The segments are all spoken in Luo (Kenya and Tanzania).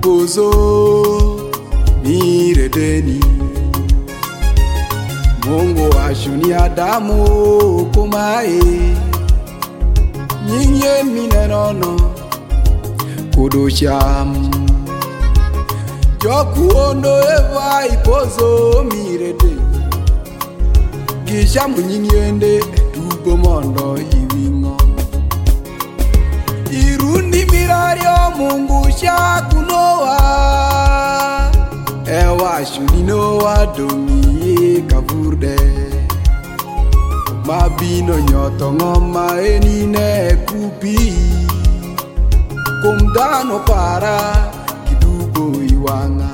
ipozo miredeni. Mungu ashuni Adamu kumae nyinye minenono kudusham jokuondo eva ipozo miredeni. Gishamu nyingende tugo mondo iwingo irundi mirario Mungu shakunoa ewa shuninoa domi kaburde mabino nyoto ngoma enine kupi kumdano para kidugo iwanga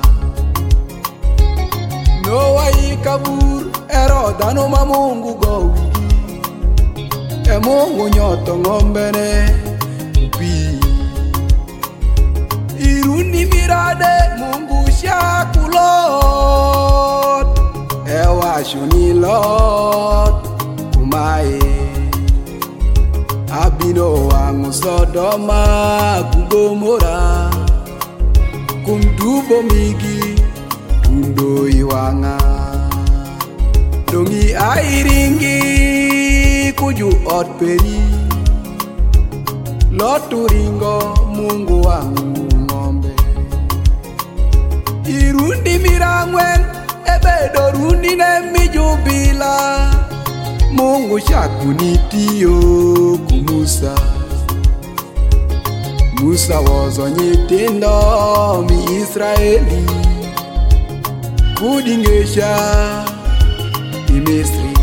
noa ikabur erodano ma Mungu gowi Mungu nyoto ngombene kupi irundi mirade Mungu shakulot ewa shunilot kumae abino wangu Sodoma kugomora kumdubo migi tundo iwanga dongi airingi kuju ot peri loturingo Mungu wangu ngombe irundi mirangwen ebedo rundi ne mijubila Mungu shakunitiyo kumusa Musa wazo nyitindo mi Israeli kudingesha Misri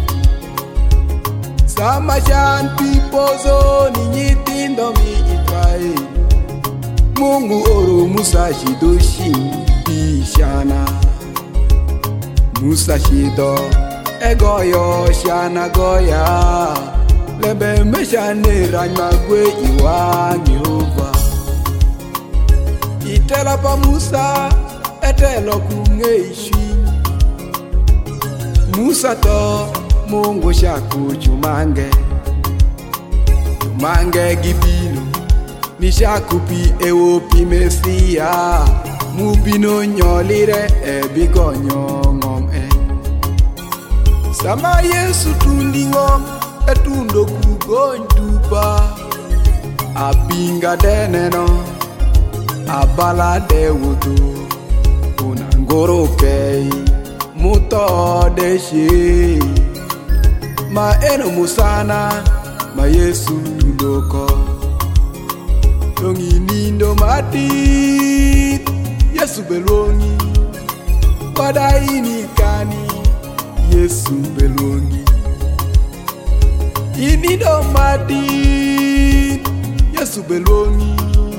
Samashan pipozo ni nyitindo mi Israeli Mungu oro Musa shidoshi bishana Musa shido egoyo shana goya lebe meshane ranyagwe iwa Yehova itela pa Musa etelo kungeishi Musa to Mungu shaku chumange gibino ni shaku pi ewopi Mesia mubino nyolire ebigonyo ngom sama Yesu tundi ngom etundo kugony tupa abinga deneno abala dewudu unangoro kei muto deshi ma eno musana ma Yesu tundoko dongi nindo mati Yesu belongi pada ini kani Yesu belongi ini do mati Yesu belongi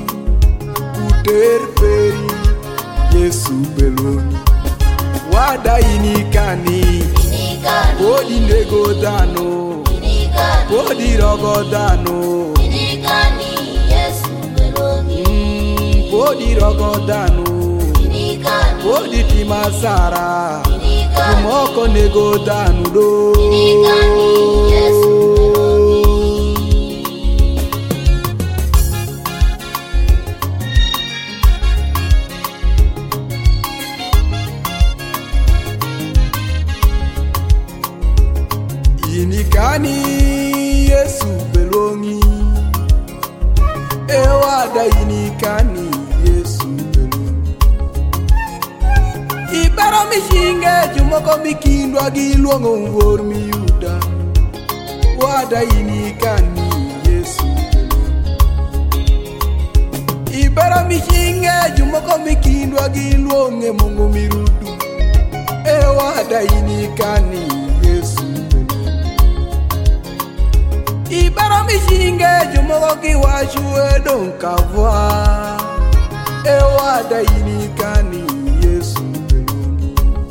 uter peri Yesu belongi wada ini kani Podi nego dano Podi rogo dano Yesu belongi Podi rogo dano Podi timasara Kumoko nego dano do Yesu belongi Inikani Yesu belongi ewada inikani Yesu belongi ibaro mishinge jumoko mikindwa giluongo wuor miyuda wada inikani Yesu belongi ibaro mishinge jumoko mikindwa giluonge Mungu mirudu ewada inikani Yesu ibaro mishinge jumogo kiwashu edonkavwa ewada inikani Yesu belongi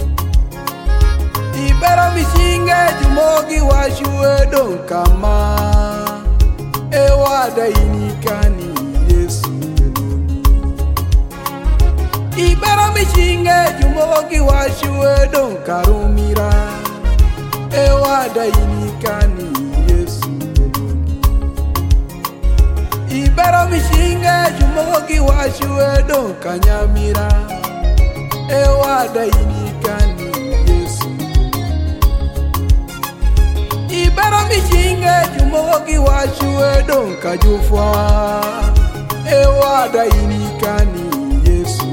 ibaro mishinge jumogo kiwashu edonkama ewada inikani Yesu belongi ibaro mishinge jumogo kiwashu edonkarumira ewada inikani Yesu Ibero mishinge jumogi washuedo kanyamira ewada inikani Yesu. Ibero mishinge jumogi washuedo kajufwa ewada inikani Yesu.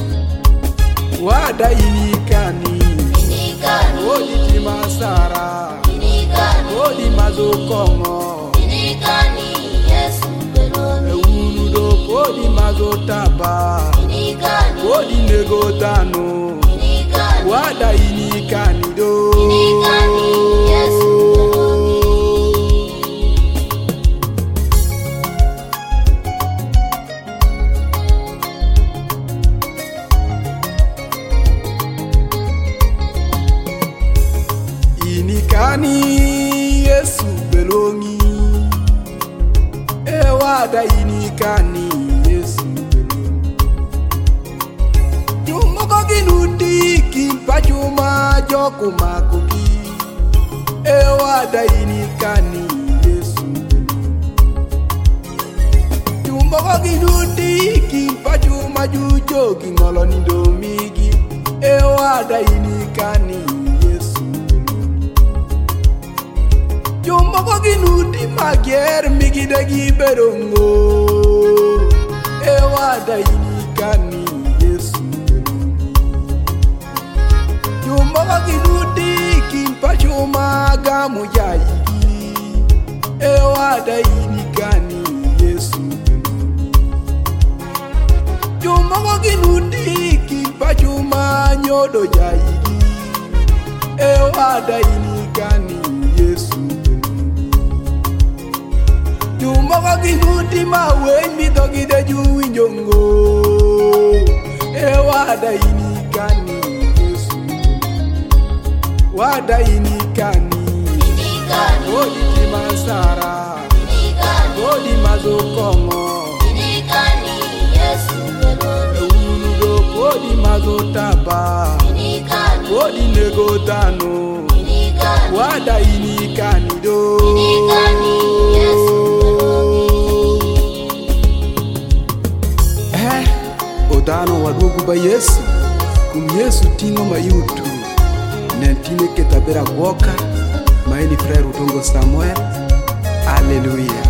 Wada inikani odi timasara odi mazokongo ewurudo odi mazotaba odi negotano wada inikani do inikani Yesu belongi ewada inikani Yesu belongi jumoko ginuti kimpachuma jokumakuki ewada inikani Yesu belongi jumoko ginuti kimpachuma jujogi ngoloni domigi ewada inikani Jumbo ginuti magier migidegi berongo ewada inikani Yesu belongi Jumbo ginuti kimpachuma gamujayi ewada inikani Yesu belongi Jumbo ginuti kimpachuma nyodo jayi ewada inikani Yesu Jumoko ginuti mawen mitogide juwinjongo ewada inikani Yesu wada inikani odi timasara odi mazokongo ewurudo odi mazotaba odi negotano wada inikani do Odano wadugu ba Yesu kum Yesu tingo mayutu nentine ketabera boka maili frère Utongo Samuel. Hallelujah.